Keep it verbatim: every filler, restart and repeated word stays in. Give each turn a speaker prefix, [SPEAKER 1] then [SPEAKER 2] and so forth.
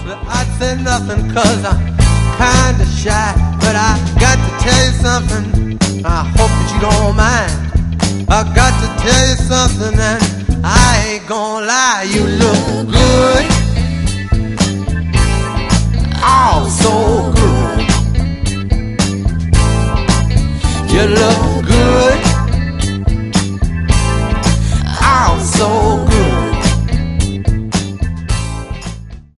[SPEAKER 1] Well, I'd say nothing cause I'm kinda shy, but I got to tell you something, I hope that you don't mind. I got to tell you something and I ain't gonna lie, you look good.